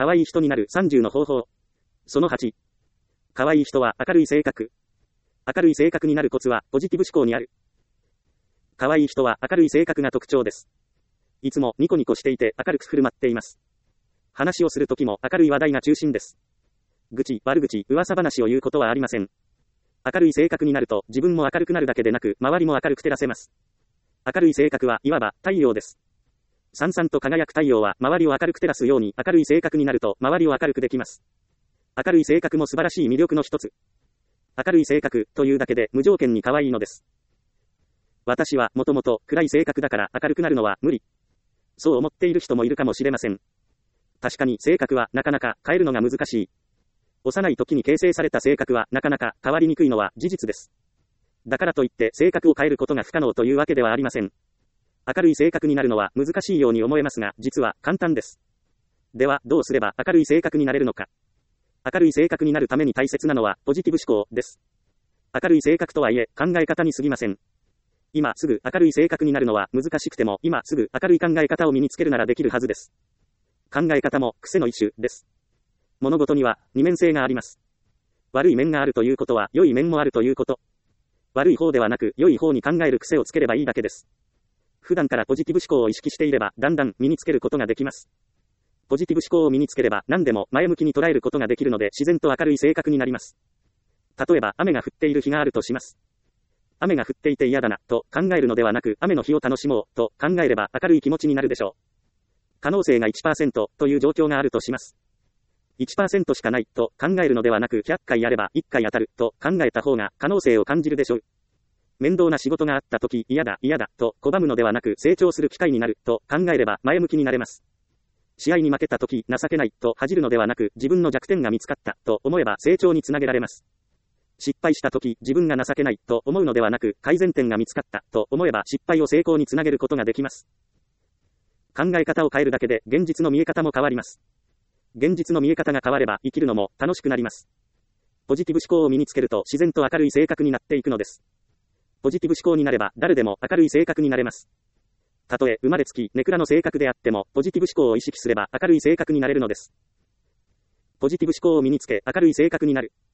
可愛い人になる30の方法。その8。可愛い人は明るい性格。明るい性格になるコツはポジティブ思考にある。可愛い人は明るい性格が特徴です。いつもニコニコしていて明るく振る舞っています。話をするときも明るい話題が中心です。愚痴、悪口、噂話を言うことはありません。明るい性格になると自分も明るくなるだけでなく周りも明るく照らせます。明るい性格はいわば太陽です。さんさんと輝く太陽は周りを明るく照らすように明るい性格になると周りを明るくできます。明るい性格も素晴らしい魅力の一つ。明るい性格というだけで無条件に可愛いのです。私はもともと暗い性格だから明るくなるのは無理。そう思っている人もいるかもしれません。確かに性格はなかなか変えるのが難しい。幼い時に形成された性格はなかなか変わりにくいのは事実です。だからといって性格を変えることが不可能というわけではありません。明るい性格になるのは難しいように思えますが、実は簡単です。では、どうすれば明るい性格になれるのか。明るい性格になるために大切なのはポジティブ思考です。明るい性格とはいえ考え方に過ぎません。今すぐ明るい性格になるのは難しくても、今すぐ明るい考え方を身につけるならできるはずです。考え方も癖の一種です。物事には二面性があります。悪い面があるということは良い面もあるということ。悪い方ではなく良い方に考える癖をつければいいだけです。普段からポジティブ思考を意識していればだんだん身につけることができます。ポジティブ思考を身につければ何でも前向きに捉えることができるので自然と明るい性格になります。例えば雨が降っている日があるとします。雨が降っていて嫌だなと考えるのではなく、雨の日を楽しもうと考えれば明るい気持ちになるでしょう。可能性が 1% という状況があるとします。1% しかないと考えるのではなく、100回やれば1回当たると考えた方が可能性を感じるでしょう。面倒な仕事があった時、嫌だと拒むのではなく、成長する機会になると考えれば前向きになれます。試合に負けた時、情けないと恥じるのではなく、自分の弱点が見つかったと思えば成長につなげられます。失敗した時、自分が情けないと思うのではなく、改善点が見つかったと思えば失敗を成功につなげることができます。考え方を変えるだけで現実の見え方も変わります。現実の見え方が変われば生きるのも楽しくなります。ポジティブ思考を身につけると自然と明るい性格になっていくのです。ポジティブ思考になれば誰でも明るい性格になれます。たとえ生まれつきネクラの性格であってもポジティブ思考を意識すれば明るい性格になれるのです。ポジティブ思考を身につけ明るい性格になる。